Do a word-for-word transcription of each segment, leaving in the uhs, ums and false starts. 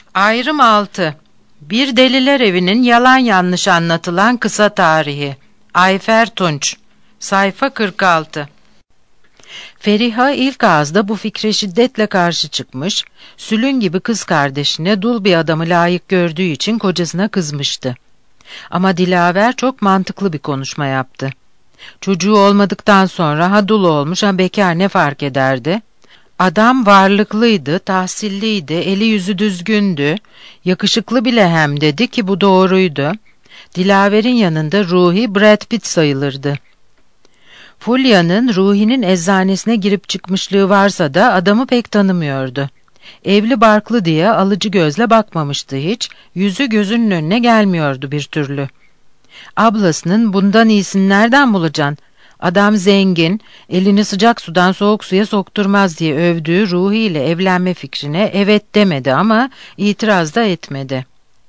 Ayrım altı. Bir Deliler Evi'nin yalan yanlış anlatılan kısa tarihi. Ayfer Tunç. Sayfa kırk altı. Feriha ilk ağızda bu fikre şiddetle karşı çıkmış, Sülün gibi kız kardeşine dul bir adamı layık gördüğü için kocasına kızmıştı. Ama Dilaver çok mantıklı bir konuşma yaptı. Çocuğu olmadıktan sonra ha dul olmuş ha bekar ne fark ederdi? Adam varlıklıydı, tahsilliydi, eli yüzü düzgündü, yakışıklı bile hem dedi ki bu doğruydu. Dilaver'in yanında Ruhi Brad Pitt sayılırdı. Fulya'nın Ruhi'nin eczanesine girip çıkmışlığı varsa da adamı pek tanımıyordu. Evli barklı diye alıcı gözle bakmamıştı hiç, yüzü gözünün önüne gelmiyordu bir türlü. Ablasının bundan iyisini nereden bulacaksın? Adam zengin, elini sıcak sudan soğuk suya sokturmaz diye övdüğü Ruhi ile evlenme fikrine evet demedi ama itiraz da etmedi.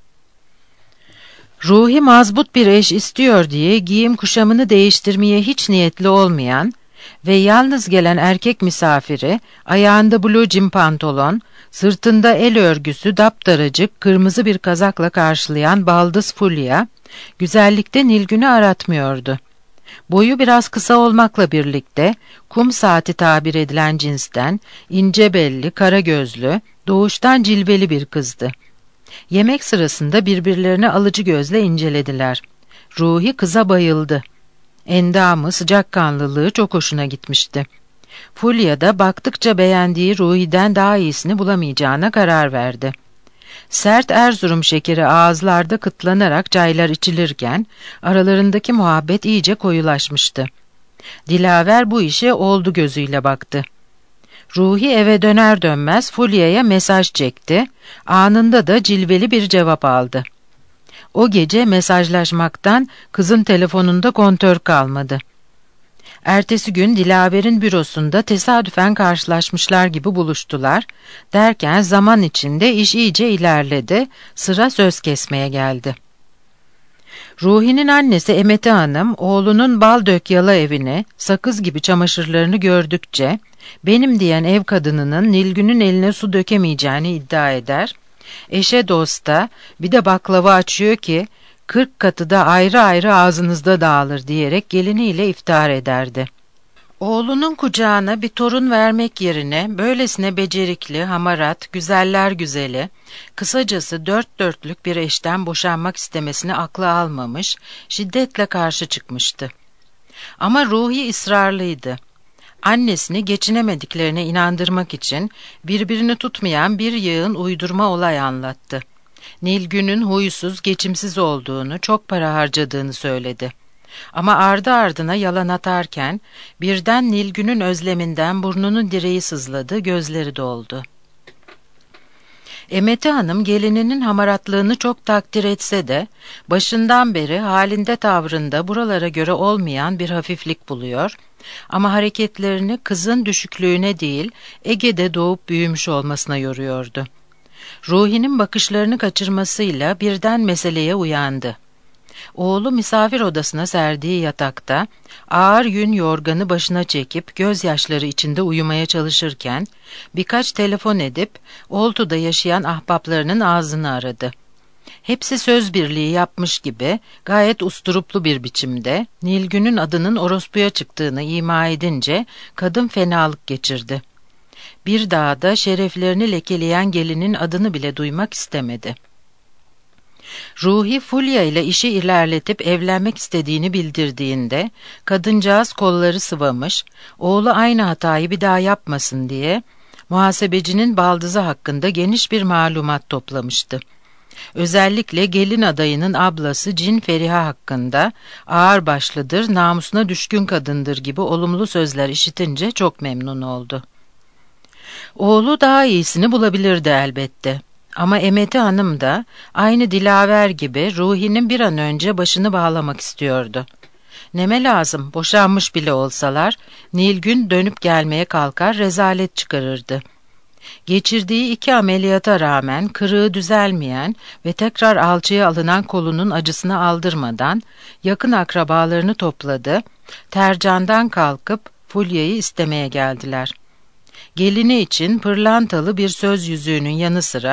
Ruhi mazbut bir eş istiyor diye giyim kuşamını değiştirmeye hiç niyetli olmayan ve yalnız gelen erkek misafiri ayağında blue jean pantolon, sırtında el örgüsü daptaracık kırmızı bir kazakla karşılayan baldız Fulya, güzellikte Nilgün'ü aratmıyordu. Boyu biraz kısa olmakla birlikte kum saati tabir edilen cinsten, ince belli, kara gözlü, doğuştan cilveli bir kızdı. Yemek sırasında birbirlerine alıcı gözle incelediler. Ruhi kıza bayıldı. Endamı, sıcakkanlılığı çok hoşuna gitmişti. Fulya da baktıkça beğendiği Ruhi'den daha iyisini bulamayacağına karar verdi. Sert Erzurum şekeri ağızlarda kıtlanarak çaylar içilirken aralarındaki muhabbet iyice koyulaşmıştı. Dilaver bu işe oldu gözüyle baktı. Ruhi eve döner dönmez Fulya'ya mesaj çekti, anında da cilveli bir cevap aldı. O gece mesajlaşmaktan kızın telefonunda kontör kalmadı. Ertesi gün Dilaver'in bürosunda tesadüfen karşılaşmışlar gibi buluştular, derken zaman içinde iş iyice ilerledi, sıra söz kesmeye geldi. Ruhi'nin annesi Emete Hanım, oğlunun bal dökyalı evini, sakız gibi çamaşırlarını gördükçe, benim diyen ev kadınının Nilgün'ün eline su dökemeyeceğini iddia eder, eşe dosta bir de baklava açıyor ki, kırk katı da ayrı ayrı ağzınızda dağılır diyerek geliniyle iftihar ederdi. Oğlunun kucağına bir torun vermek yerine böylesine becerikli, hamarat, güzeller güzeli, kısacası dört dörtlük bir eşten boşanmak istemesini akla almamış, şiddetle karşı çıkmıştı. Ama Ruhi ısrarlıydı. Annesini geçinemediklerine inandırmak için birbirini tutmayan bir yığın uydurma olay anlattı. Nilgün'ün huysuz, geçimsiz olduğunu, çok para harcadığını söyledi. Ama ardı ardına yalan atarken birden Nilgün'ün özleminden burnunun direği sızladı, gözleri doldu. Emete Hanım gelininin hamaratlığını çok takdir etse de başından beri halinde tavrında buralara göre olmayan bir hafiflik buluyor ama hareketlerini kızın düşüklüğüne değil Ege'de doğup büyümüş olmasına yoruyordu. Ruhi'nin bakışlarını kaçırmasıyla birden meseleye uyandı. Oğlu misafir odasına serdiği yatakta ağır yün yorganı başına çekip gözyaşları içinde uyumaya çalışırken birkaç telefon edip Oltu'da yaşayan ahbaplarının ağzını aradı. Hepsi söz birliği yapmış gibi gayet usturuplu bir biçimde Nilgün'ün adının orospuya çıktığını ima edince kadın fenalık geçirdi. Bir daha da şereflerini lekeleyen gelinin adını bile duymak istemedi. Ruhi Fulya ile işi ilerletip evlenmek istediğini bildirdiğinde kadıncağız kolları sıvamış, oğlu aynı hatayı bir daha yapmasın diye muhasebecinin baldızı hakkında geniş bir malumat toplamıştı. Özellikle gelin adayının ablası Cin Feriha hakkında ağırbaşlıdır, namusuna düşkün kadındır gibi olumlu sözler işitince çok memnun oldu. Oğlu daha iyisini bulabilirdi elbette. Ama Emete Hanım da aynı Dilaver gibi Ruhi'nin bir an önce başını bağlamak istiyordu. Neme lazım, boşanmış bile olsalar Nilgün dönüp gelmeye kalkar rezalet çıkarırdı. Geçirdiği iki ameliyata rağmen kırığı düzelmeyen ve tekrar alçıya alınan kolunun acısını aldırmadan yakın akrabalarını topladı, Tercan'dan kalkıp Fulya'yı istemeye geldiler. Gelini için pırlantalı bir söz yüzüğünün yanı sıra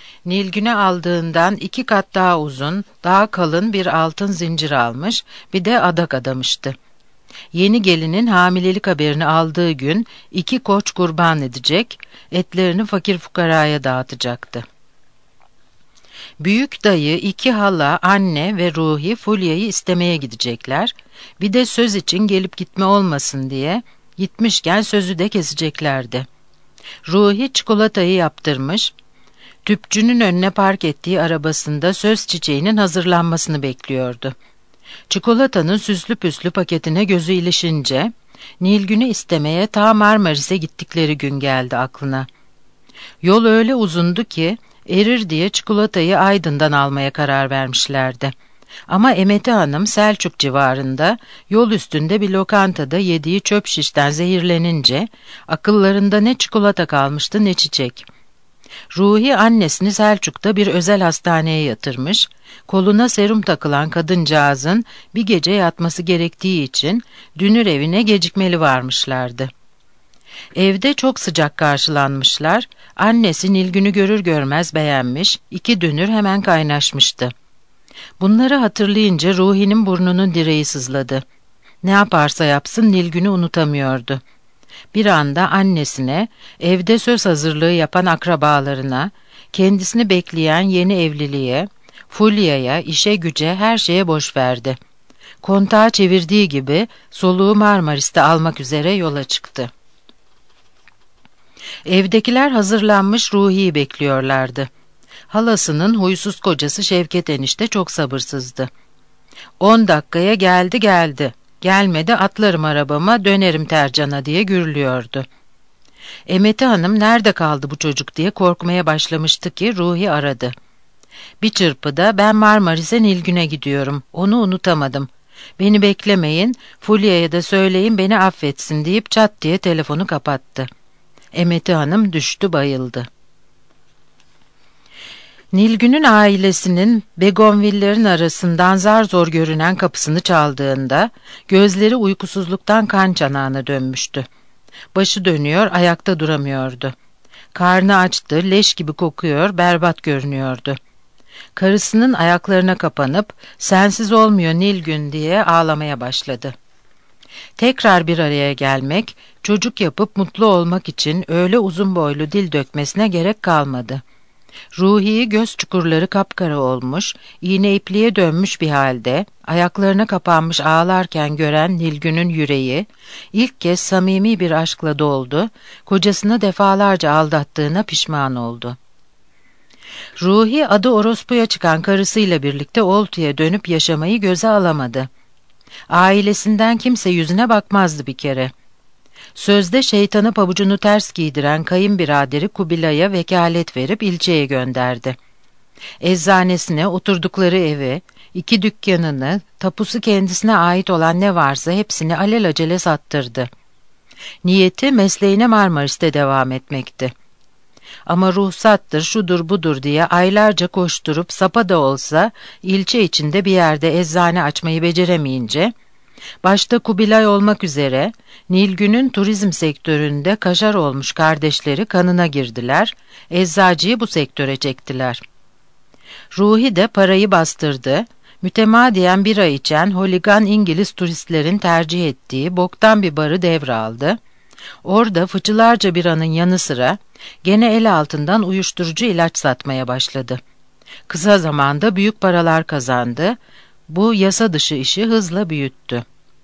Nilgün'e aldığından iki kat daha uzun, daha kalın bir altın zincir almış, bir de adak adamıştı. Yeni gelinin hamilelik haberini aldığı gün iki koç kurban edecek, etlerini fakir fukaraya dağıtacaktı. Büyük dayı, iki hala, anne ve Ruhi Fulya'yı istemeye gidecekler. Bir de söz için gelip gitme olmasın diye gitmişken sözü de keseceklerdi. Ruhi çikolatayı yaptırmış, tüpçünün önüne park ettiği arabasında söz çiçeğinin hazırlanmasını bekliyordu. Çikolatanın süslü püslü paketine gözü ilişince Nilgün'ü istemeye ta Marmaris'e gittikleri gün geldi aklına. Yol öyle uzundu ki erir diye çikolatayı Aydın'dan almaya karar vermişlerdi. Ama Emeti Hanım Selçuk civarında yol üstünde bir lokantada yediği çöp şişten zehirlenince akıllarında ne çikolata kalmıştı ne çiçek. Ruhi annesini Selçuk'ta bir özel hastaneye yatırmış, koluna serum takılan kadıncağızın bir gece yatması gerektiği için dünür evine gecikmeli varmışlardı. Evde çok sıcak karşılanmışlar, annesi Nilgün'ü görür görmez beğenmiş, iki dünür hemen kaynaşmıştı. Bunları hatırlayınca Ruhi'nin burnunun direği sızladı. Ne yaparsa yapsın Nilgün'ü unutamıyordu. Bir anda annesine, evde söz hazırlığı yapan akrabalarına, kendisini bekleyen yeni evliliğe, Fulya'ya, işe güce, her şeye boş verdi. Kontağı çevirdiği gibi soluğu Marmaris'te almak üzere yola çıktı. Evdekiler hazırlanmış Ruhi'yi bekliyorlardı. Halasının huysuz kocası Şevket enişte çok sabırsızdı. On dakikaya geldi geldi, gelmedi atlarım arabama dönerim Tercan'a diye gürlüyordu. Emeti Hanım nerede kaldı bu çocuk diye korkmaya başlamıştı ki Ruhi aradı. Bir çırpıda ben Marmaris'e Nilgün'e gidiyorum, onu unutamadım. Beni beklemeyin, Fulya'ya da söyleyin beni affetsin deyip çat diye telefonu kapattı. Emeti Hanım düştü bayıldı. Nilgün'ün ailesinin begonvillerin arasından zar zor görünen kapısını çaldığında gözleri uykusuzluktan kan çanağına dönmüştü. Başı dönüyor, ayakta duramıyordu. Karnı açtı, leş gibi kokuyor, berbat görünüyordu. Karısının ayaklarına kapanıp sensiz olmuyor Nilgün diye ağlamaya başladı. Tekrar bir araya gelmek, çocuk yapıp mutlu olmak için öyle uzun boylu dil dökmesine gerek kalmadı. Ruhi'yi göz çukurları kapkara olmuş, iğne ipliğe dönmüş bir halde, ayaklarına kapanmış ağlarken gören Nilgün'ün yüreği, ilk kez samimi bir aşkla doldu, kocasını defalarca aldattığına pişman oldu. Ruhi adı orospuya çıkan karısıyla birlikte Oltu'ya dönüp yaşamayı göze alamadı. Ailesinden kimse yüzüne bakmazdı bir kere. Sözde şeytanı pabucunu ters giydiren kayınbiraderi Kubilay'a vekalet verip ilçeye gönderdi. Eczanesine, oturdukları evi, iki dükkanını, tapusu kendisine ait olan ne varsa hepsini alelacele sattırdı. Niyeti mesleğine Marmaris'te devam etmekti. Ama ruhsattır, şudur budur diye aylarca koşturup sapa da olsa ilçe içinde bir yerde eczane açmayı beceremeyince, başta Kubilay olmak üzere Nilgün'ün turizm sektöründe kaşar olmuş kardeşleri kanına girdiler, eczacıyı bu sektöre çektiler. Ruhi de parayı bastırdı, mütemadiyen bira içen holigan İngiliz turistlerin tercih ettiği boktan bir barı devraldı. Orada fıçılarca biranın yanı sıra gene el altından uyuşturucu ilaç satmaya başladı. Kısa zamanda büyük paralar kazandı, bu yasa dışı işi hızla büyüttü.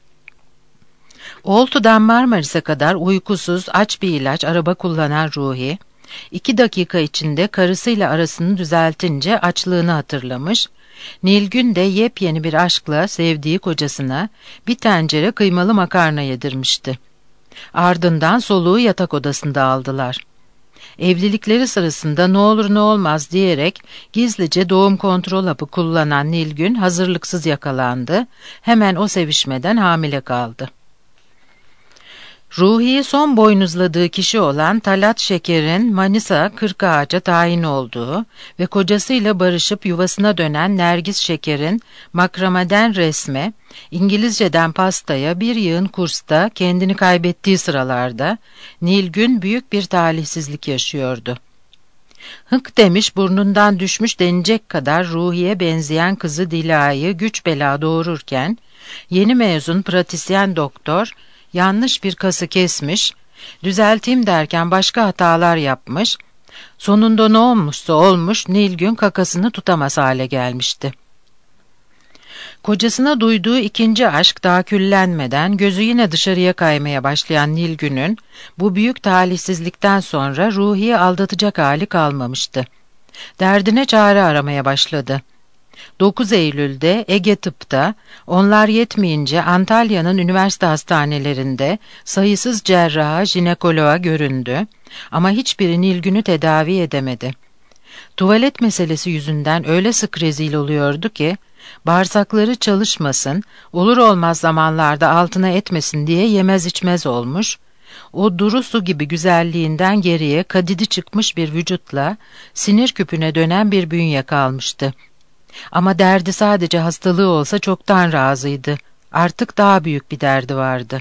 Oltu'dan Marmaris'e kadar uykusuz, aç bir ilaç araba kullanan Ruhi, iki dakika içinde karısıyla arasını düzeltince açlığını hatırlamış, Nilgün de yepyeni bir aşkla sevdiği kocasına bir tencere kıymalı makarna yedirmişti. Ardından soluğu yatak odasında aldılar. Evlilikleri sırasında ne olur ne olmaz diyerek gizlice doğum kontrol hapı kullanan Nilgün hazırlıksız yakalandı, hemen o sevişmeden hamile kaldı. Ruhi'yi son boynuzladığı kişi olan Talat Şeker'in Manisa Kırkağaç'a tayin olduğu ve kocasıyla barışıp yuvasına dönen Nergis Şeker'in makrameden resme, İngilizceden pastaya bir yığın kursta kendini kaybettiği sıralarda Nilgün büyük bir talihsizlik yaşıyordu. Hık demiş burnundan düşmüş denecek kadar Ruhi'ye benzeyen kızı Dila'yı güç bela doğururken, yeni mezun pratisyen doktor yanlış bir kası kesmiş, düzelteyim derken başka hatalar yapmış, sonunda ne olmuşsa olmuş Nilgün kakasını tutamaz hale gelmişti. Kocasına duyduğu ikinci aşk daha küllenmeden gözü yine dışarıya kaymaya başlayan Nilgün'ün bu büyük talihsizlikten sonra Ruhi'yi aldatacak hali kalmamıştı. Derdine çare aramaya başladı. dokuz Eylül'de Ege Tıp'ta, onlar yetmeyince Antalya'nın üniversite hastanelerinde sayısız cerraha, jinekoloğa göründü ama hiçbiri Nilgün'ü tedavi edemedi. Tuvalet meselesi yüzünden öyle sık rezil oluyordu ki, bağırsakları çalışmasın, olur olmaz zamanlarda altına etmesin diye yemez içmez olmuş, o duru su gibi güzelliğinden geriye kadidi çıkmış bir vücutla sinir küpüne dönen bir bünye kalmıştı. Ama derdi sadece hastalığı olsa çoktan razıydı. Artık daha büyük bir derdi vardı.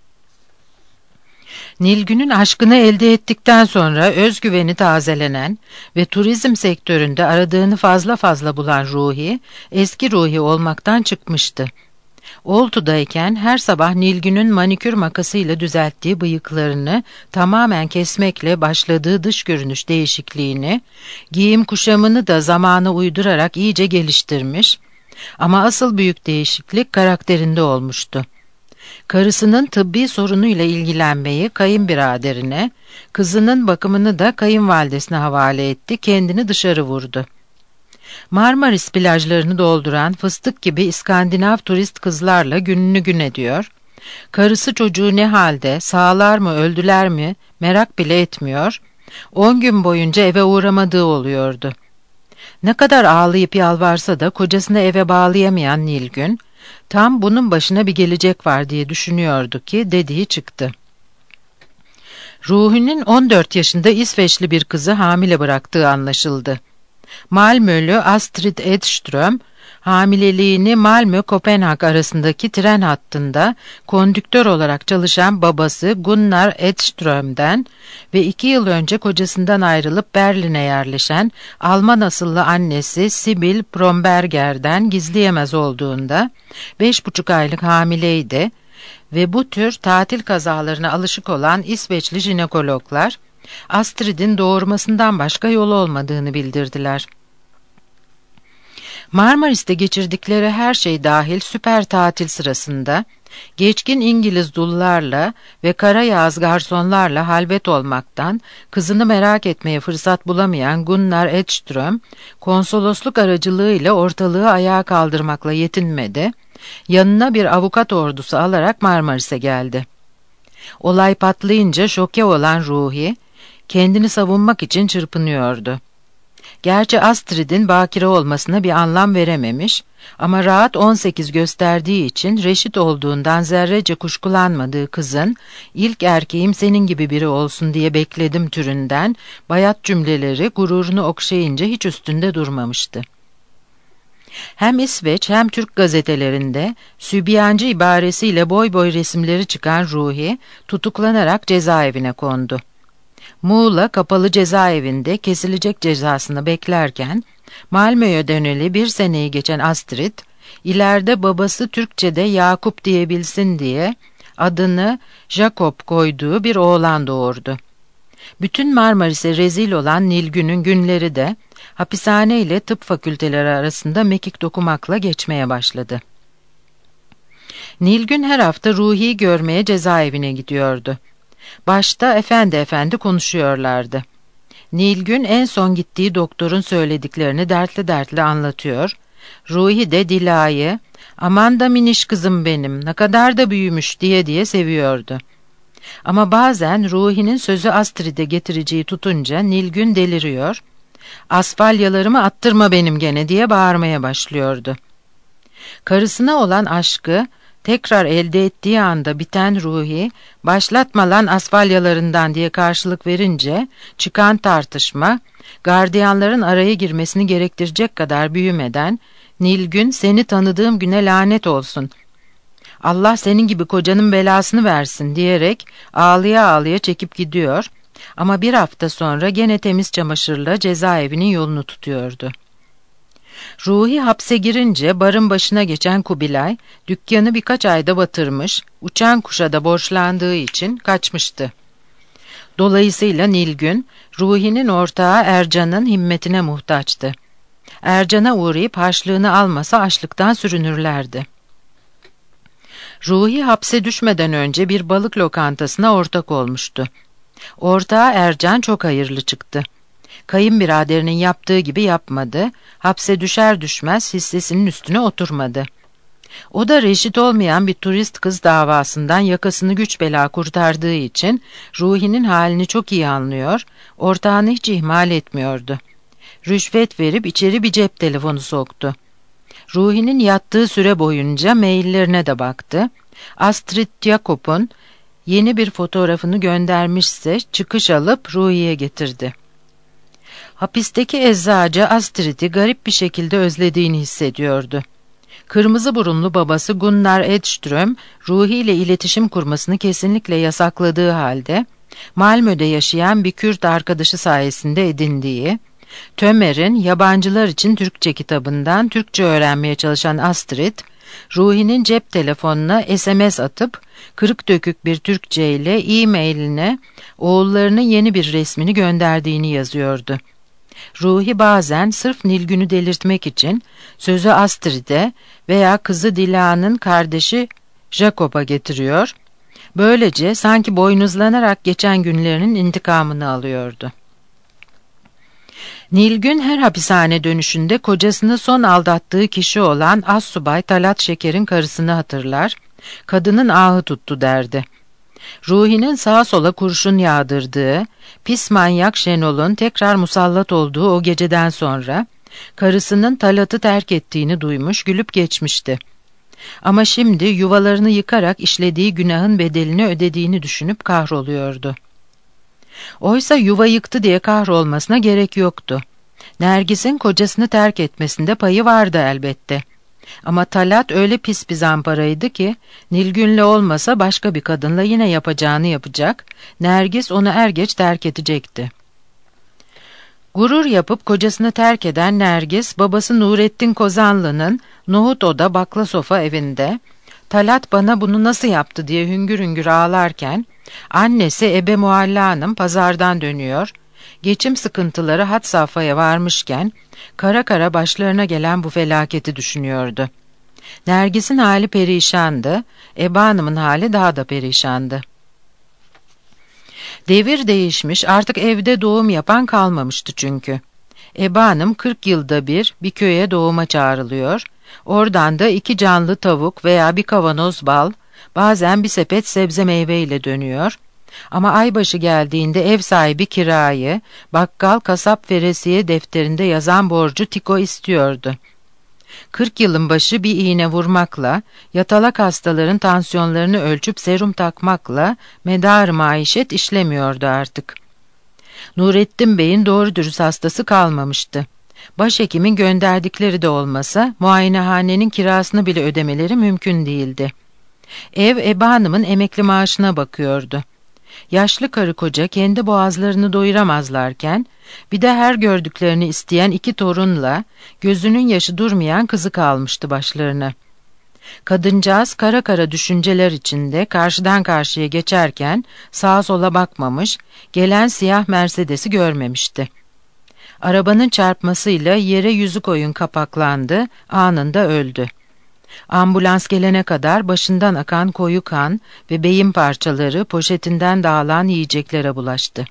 Nilgün'ün aşkını elde ettikten sonra özgüveni tazelenen ve turizm sektöründe aradığını fazla fazla bulan Ruhi, eski Ruhi olmaktan çıkmıştı. Oltu'dayken her sabah Nilgün'ün manikür makasıyla düzelttiği bıyıklarını tamamen kesmekle başladığı dış görünüş değişikliğini, giyim kuşamını da zamana uydurarak iyice geliştirmiş ama asıl büyük değişiklik karakterinde olmuştu. Karısının tıbbi sorunuyla ilgilenmeyi kayınbiraderine, kızının bakımını da kayınvalidesine havale etti, kendini dışarı vurdu. Marmaris plajlarını dolduran fıstık gibi İskandinav turist kızlarla gününü gün ediyor, karısı çocuğu ne halde, sağlar mı öldüler mi merak bile etmiyor, on gün boyunca eve uğramadığı oluyordu. Ne kadar ağlayıp yalvarsa da kocasını eve bağlayamayan Nilgün, tam bunun başına bir gelecek var diye düşünüyordu ki dediği çıktı. Ruhi'nin on dört yaşında İsveçli bir kızı hamile bıraktığı anlaşıldı. Malmölü Astrid Edström, hamileliğini Malmö-Kopenhag arasındaki tren hattında kondüktör olarak çalışan babası Gunnar Edström'den ve iki yıl önce kocasından ayrılıp Berlin'e yerleşen Alman asıllı annesi Sibyl Bromberger'den gizleyemez olduğunda beş buçuk aylık hamileydi ve bu tür tatil kazalarına alışık olan İsveçli jinekologlar, Astrid'in doğurmasından başka yol olmadığını bildirdiler. Marmaris'te geçirdikleri her şey dahil süper tatil sırasında, geçkin İngiliz dullarla ve kara yağız garsonlarla halvet olmaktan kızını merak etmeye fırsat bulamayan Gunnar Edström, konsolosluk aracılığıyla ortalığı ayağa kaldırmakla yetinmedi, yanına bir avukat ordusu alarak Marmaris'e geldi. Olay patlayınca şoke olan Ruhi, kendini savunmak için çırpınıyordu. Gerçi Astrid'in bakire olmasına bir anlam verememiş ama rahat on sekiz gösterdiği için reşit olduğundan zerrece kuşkulanmadığı kızın ilk erkeğim senin gibi biri olsun diye bekledim türünden bayat cümleleri gururunu okşayınca hiç üstünde durmamıştı. Hem İsveç hem Türk gazetelerinde sübyancı ibaresiyle boy boy resimleri çıkan Ruhi tutuklanarak cezaevine kondu. Muğla Kapalı Cezaevinde kesilecek cezasını beklerken, Malmö'ye döneli bir seneyi geçen Astrid, ileride babası Türkçe'de Yakup diyebilsin diye adını Jakob koyduğu bir oğlan doğurdu. Bütün Marmaris'e rezil olan Nilgün'ün günleri de hapishane ile tıp fakülteleri arasında mekik dokumakla geçmeye başladı. Nilgün her hafta Ruhi'yi görmeye cezaevine gidiyordu. Başta efendi efendi konuşuyorlardı. Nilgün en son gittiği doktorun söylediklerini dertli dertli anlatıyor. Ruhi de Dila'yı, aman da miniş kızım benim, ne kadar da büyümüş diye diye seviyordu. Ama bazen Ruhi'nin sözü Astrid'e getireceği tutunca Nilgün deliriyor, asfalyalarımı attırma benim gene diye bağırmaya başlıyordu. Karısına olan aşkı tekrar elde ettiği anda biten Ruhi, başlatma lan asfalyalarından diye karşılık verince çıkan tartışma, gardiyanların araya girmesini gerektirecek kadar büyümeden, Nilgün seni tanıdığım güne lanet olsun, Allah senin gibi kocanın belasını versin diyerek ağlıya ağlıya çekip gidiyor Ama bir hafta sonra gene temiz çamaşırla cezaevinin yolunu tutuyordu. Ruhi hapse girince barın başına geçen Kubilay, dükkanı birkaç ayda batırmış, uçan kuşa da borçlandığı için kaçmıştı. Dolayısıyla Nilgün, Ruhi'nin ortağı Ercan'ın himmetine muhtaçtı. Ercan'a uğrayıp harçlığını almasa açlıktan sürünürlerdi. Ruhi hapse düşmeden önce bir balık lokantasına ortak olmuştu. Ortağı Ercan çok hayırlı çıktı. Kayınbiraderinin yaptığı gibi yapmadı, hapse düşer düşmez hissesinin üstüne oturmadı. O da reşit olmayan bir turist kız davasından yakasını güç bela kurtardığı için Ruhi'nin halini çok iyi anlıyor, ortağını hiç ihmal etmiyordu. Rüşvet verip içeri bir cep telefonu soktu. Ruhi'nin yattığı süre boyunca maillerine de baktı. Astrid Jakob'un yeni bir fotoğrafını göndermişse çıkış alıp Ruhi'ye getirdi. Hapisteki eczacı Astrid'i garip bir şekilde özlediğini hissediyordu. Kırmızı burunlu babası Gunnar Edström, Ruhi ile iletişim kurmasını kesinlikle yasakladığı halde, Malmö'de yaşayan bir Kürt arkadaşı sayesinde edindiği, Tömer'in yabancılar için Türkçe kitabından Türkçe öğrenmeye çalışan Astrid, Ruhi'nin cep telefonuna S M S atıp, kırık dökük bir Türkçe ile e-mailine oğullarının yeni bir resmini gönderdiğini yazıyordu. Ruhi bazen sırf Nilgün'ü delirtmek için sözü Astrid'e veya kızı Dila'nın kardeşi Jacob'a getiriyor, böylece sanki boynuzlanarak geçen günlerinin intikamını alıyordu. Nilgün her hapishane dönüşünde kocasını son aldattığı kişi olan Assubay Talat Şeker'in karısını hatırlar, kadının ahı tuttu derdi. Ruhi'nin sağa sola kurşun yağdırdığı, pis manyak Şenol'un tekrar musallat olduğu o geceden sonra, karısının Talat'ı terk ettiğini duymuş, gülüp geçmişti. Ama şimdi yuvalarını yıkarak işlediği günahın bedelini ödediğini düşünüp kahroluyordu. Oysa yuva yıktı diye kahrolmasına gerek yoktu. Nergis'in kocasını terk etmesinde payı vardı elbette. Ama Talat öyle pis bir zamparaydı ki, Nilgün'le olmasa başka bir kadınla yine yapacağını yapacak, Nergis onu er geç terk edecekti. Gurur yapıp kocasını terk eden Nergis, babası Nurettin Kozanlı'nın Nohut Oda Baklasofa evinde, Talat bana bunu nasıl yaptı diye hüngür hüngür ağlarken, annesi Ebe Mualla Hanım pazardan dönüyor, geçim sıkıntıları had safhaya varmışken, kara kara başlarına gelen bu felaketi düşünüyordu. Nergis'in hali perişandı, Ebe Hanım'ın hali daha da perişandı. Devir değişmiş, artık evde doğum yapan kalmamıştı çünkü. Ebe Hanım kırk yılda bir bir köye doğuma çağrılıyor, oradan da iki canlı tavuk veya bir kavanoz bal, bazen bir sepet sebze meyveyle dönüyor. Ama aybaşı geldiğinde ev sahibi kirayı, bakkal kasap veresiye defterinde yazan borcu Tiko istiyordu. Kırk yılın başı bir iğne vurmakla, yatalak hastaların tansiyonlarını ölçüp serum takmakla medar maişet işlemiyordu artık. Nurettin Bey'in doğru dürüst hastası kalmamıştı. Başhekimin gönderdikleri de olmasa muayenehanenin kirasını bile ödemeleri mümkün değildi. Ev Ebe Hanım'ın emekli maaşına bakıyordu. Yaşlı karı koca kendi boğazlarını doyuramazlarken, bir de her gördüklerini isteyen iki torunla gözünün yaşı durmayan kızı kalmıştı başlarına. Kadıncağız kara kara düşünceler içinde karşıdan karşıya geçerken sağa sola bakmamış, gelen siyah Mercedes'i görmemişti. Arabanın çarpmasıyla yere yüzü koyun kapaklandı, anında öldü. Ambulans gelene kadar başından akan koyu kan ve beyin parçaları poşetinden dağılan yiyeceklere bulaştı.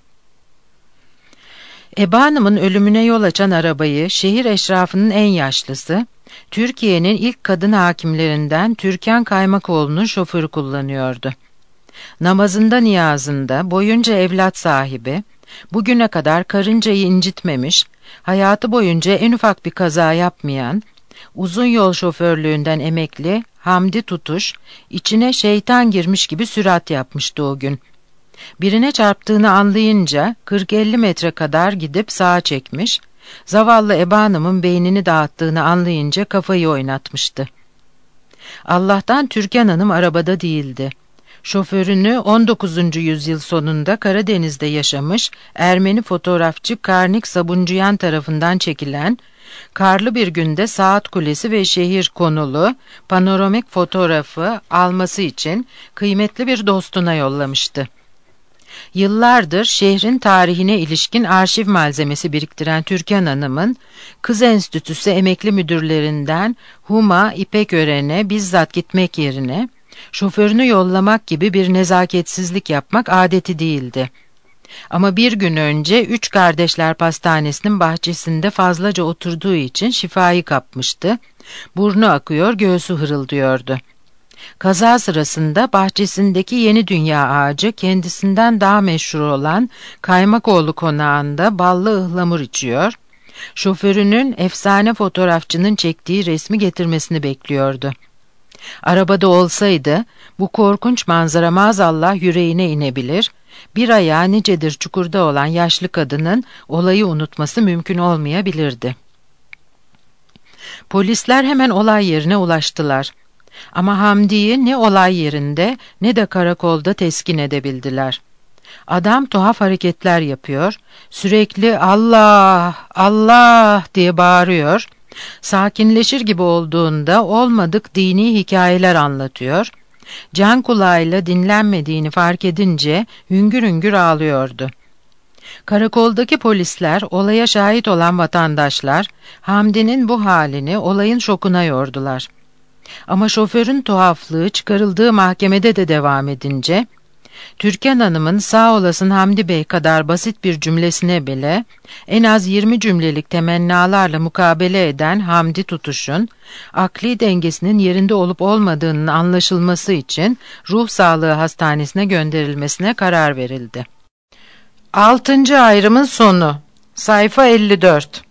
Ebe Hanım'ın ölümüne yol açan arabayı şehir eşrafının en yaşlısı, Türkiye'nin ilk kadın hakimlerinden Türkan Kaymakoğlu'nun şoförü kullanıyordu. Namazında niyazında boyunca evlat sahibi, bugüne kadar karıncayı incitmemiş, hayatı boyunca en ufak bir kaza yapmayan, uzun yol şoförlüğünden emekli Hamdi Tutuş, içine şeytan girmiş gibi sürat yapmıştı o gün. Birine çarptığını anlayınca kırk elli metre kadar gidip sağa çekmiş, zavallı Ebe Hanım'ın beynini dağıttığını anlayınca kafayı oynatmıştı. Allah'tan Türkan Hanım arabada değildi. Şoförünü on dokuzuncu yüzyıl sonunda Karadeniz'de yaşamış Ermeni fotoğrafçı Karnik Sabuncuyan tarafından çekilen, karlı bir günde saat kulesi ve şehir konulu panoramik fotoğrafı alması için kıymetli bir dostuna yollamıştı. Yıllardır şehrin tarihine ilişkin arşiv malzemesi biriktiren Türkan Hanım'ın, Kız Enstitüsü emekli müdürlerinden Huma İpekören'e bizzat gitmek yerine, şoförünü yollamak gibi bir nezaketsizlik yapmak adeti değildi. Ama bir gün önce Üç Kardeşler Pastanesi'nin bahçesinde fazlaca oturduğu için şifayı kapmıştı, burnu akıyor, göğsü hırıldıyordu. Kaza sırasında bahçesindeki Yeni Dünya ağacı kendisinden daha meşhur olan Kaymakoğlu konağında ballı ıhlamur içiyor, şoförünün efsane fotoğrafçının çektiği resmi getirmesini bekliyordu. Arabada olsaydı bu korkunç manzara maazallah yüreğine inebilir, bir ayağı nicedir çukurda olan yaşlı kadının olayı unutması mümkün olmayabilirdi. Polisler hemen olay yerine ulaştılar. Ama Hamdi'yi ne olay yerinde ne de karakolda teskin edebildiler. Adam tuhaf hareketler yapıyor, sürekli Allah, Allah diye bağırıyor, sakinleşir gibi olduğunda olmadık dini hikayeler anlatıyor, can kulağıyla dinlenmediğini fark edince hüngür hüngür ağlıyordu. Karakoldaki polisler, olaya şahit olan vatandaşlar, Hamdi'nin bu halini olayın şokuna yordular. Ama şoförün tuhaflığı çıkarıldığı mahkemede de devam edince, Türkan Hanım'ın sağ olasın Hamdi Bey kadar basit bir cümlesine bile en az yirmi cümlelik temennalarla mukabele eden Hamdi Tutuş'un, akli dengesinin yerinde olup olmadığının anlaşılması için ruh sağlığı hastanesine gönderilmesine karar verildi. Altıncı ayrımın sonu. Sayfa elli dört.